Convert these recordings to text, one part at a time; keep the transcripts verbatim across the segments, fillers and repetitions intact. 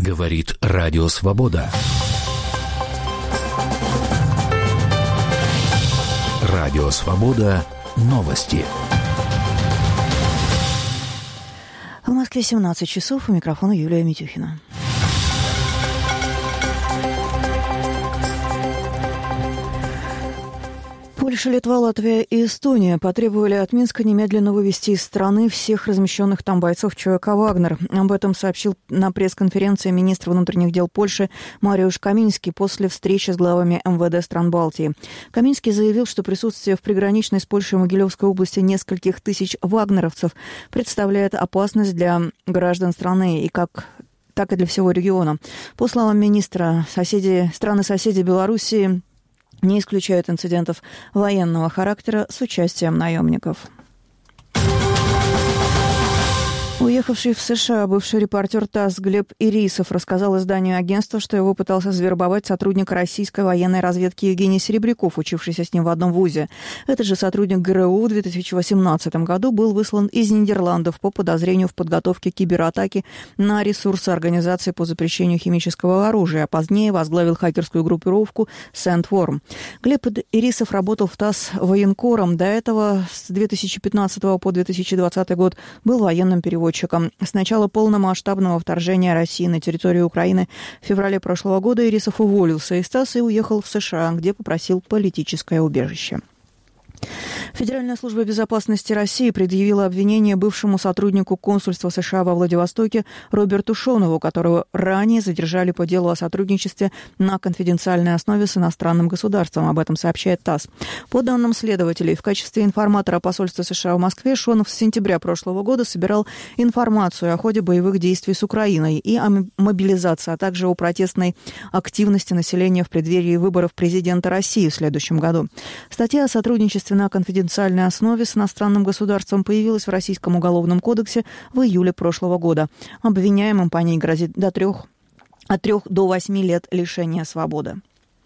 Говорит Радио Свобода. Радио Свобода. Новости. В Москве семнадцать часов. У микрофона Юлия Митюхина. Польша, Литва, Латвия и Эстония потребовали от Минска немедленно вывести из страны всех размещенных там бойцов ЧВК «Вагнер». Об этом сообщил на пресс-конференции министр внутренних дел Польши Мариуш Каминский после встречи с главами эм вэ дэ стран Балтии. Каминский заявил, что присутствие в приграничной с Польшей Могилевской области нескольких тысяч вагнеровцев представляет опасность для граждан страны и как так и для всего региона. По словам министра, соседи, страны-соседи Белоруссии не исключают инцидентов военного характера с участием наемников. Уехавший в США бывший репортер ТАСС Глеб Ирисов рассказал изданию агентства, что его пытался завербовать сотрудник российской военной разведки Евгений Серебряков, учившийся с ним в одном вузе. Этот же сотрудник ГРУ в две тысячи восемнадцатом году был выслан из Нидерландов по подозрению в подготовке кибератаки на ресурсы организации по запрещению химического оружия, а позднее возглавил хакерскую группировку Sandworm. Глеб Ирисов работал в ТАСС военкором. До этого с две тысячи пятнадцатого по две тысячи двадцатый год был военным переводчиком. С начала полномасштабного вторжения России на территорию Украины в феврале прошлого года Ирисов уволился из ТАСС и уехал в США, где попросил политическое убежище. Федеральная служба безопасности России предъявила обвинение бывшему сотруднику консульства США во Владивостоке Роберту Шонову, которого ранее задержали по делу о сотрудничестве на конфиденциальной основе с иностранным государством. Об этом сообщает ТАСС. По данным следователей, в качестве информатора посольства США в Москве Шонов с сентября прошлого года собирал информацию о ходе боевых действий с Украиной и о мобилизации, а также о протестной активности населения в преддверии выборов президента России в следующем году. Статья о сотрудничестве на конфиденциальной основе с иностранным государством появилась в Российском уголовном кодексе в июле прошлого года. Обвиняемым по ней грозит до трех, от трех до восьми лет лишения свободы.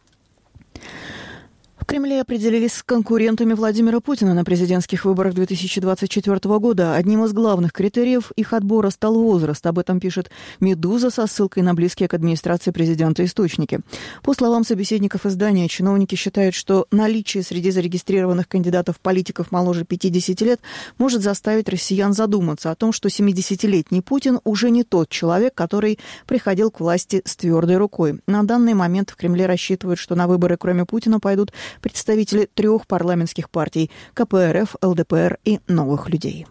В Кремле определились с конкурентами Владимира Путина на президентских выборах две тысячи двадцать четвёртого года. Одним из главных критериев их отбора стал возраст. Об этом пишет «Медуза» со ссылкой на близкие к администрации президента источники. По словам собеседников издания, чиновники считают, что наличие среди зарегистрированных кандидатов-политиков моложе пятидесяти лет может заставить россиян задуматься о том, что семидесятилетний Путин уже не тот человек, который приходил к власти с твердой рукой. На данный момент в Кремле рассчитывают, что на выборы кроме Путина пойдут представители трех парламентских партий – ка пэ эр эф, эл дэ пэ эр и «Новых людей».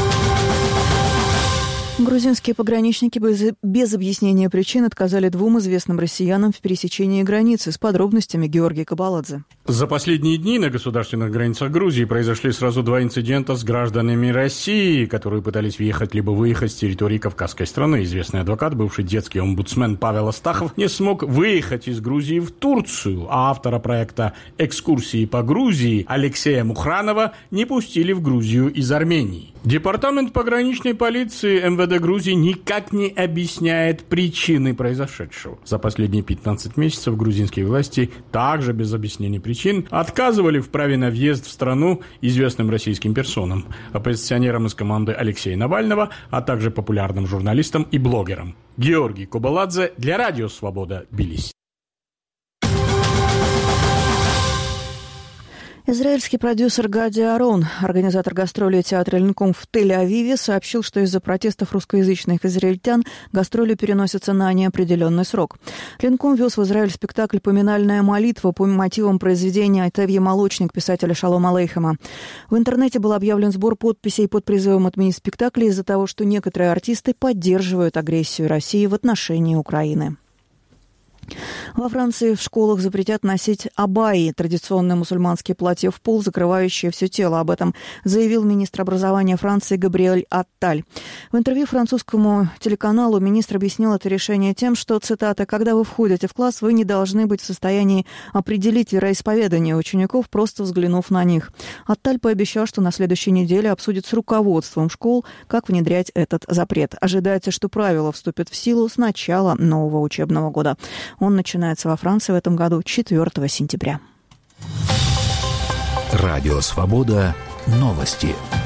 Грузинские пограничники без, без объяснения причин отказали двум известным россиянам в пересечении границы. С подробностями Георгий Кабаладзе. За последние дни на государственных границах Грузии произошли сразу два инцидента с гражданами России, которые пытались въехать либо выехать с территории Кавказской страны. Известный адвокат, бывший детский омбудсмен Павел Астахов, не смог выехать из Грузии в Турцию, а автора проекта «Экскурсии по Грузии» Алексея Мухранова не пустили в Грузию из Армении. Департамент пограничной полиции эм вэ дэ Грузии никак не объясняет причины произошедшего. За последние пятнадцать месяцев грузинские власти также без объяснений причин отказывали в праве на въезд в страну известным российским персонам, оппозиционерам из команды Алексея Навального, а также популярным журналистам и блогерам. Георгий Кабаладзе для Радио Свобода, Тбилиси. Израильский продюсер Гади Арон, организатор гастролей театра «Линком» в Тель-Авиве, сообщил, что из-за протестов русскоязычных израильтян гастроли переносятся на неопределенный срок. «Линком» вез в Израиль спектакль «Поминальная молитва» по мотивам произведения «Тевье Молочник» писателя Шалома Алейхема. В интернете был объявлен сбор подписей под призывом отменить спектакли из-за того, что некоторые артисты поддерживают агрессию России в отношении Украины. Во Франции в школах запретят носить абайи, традиционные мусульманские платья в пол, закрывающие все тело. Об этом заявил министр образования Франции Габриэль Атталь. В интервью французскому телеканалу министр объяснил это решение тем, что, цитата, «когда вы входите в класс, вы не должны быть в состоянии определить вероисповедание учеников, просто взглянув на них». Атталь пообещал, что на следующей неделе обсудит с руководством школ, как внедрять этот запрет. Ожидается, что правила вступят в силу с начала нового учебного года. Он начинается во Франции в этом году четвёртого сентября. Радио «Свобода». Новости.